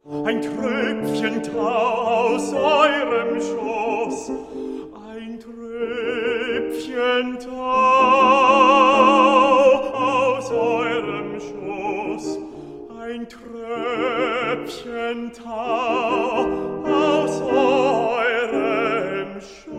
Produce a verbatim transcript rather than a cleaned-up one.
Ein Tröpfchen Tau aus eurem Schoß, ein Tröpfchen Tau aus eurem Schoß, ein Tröpfchen Tau aus eurem Schoß.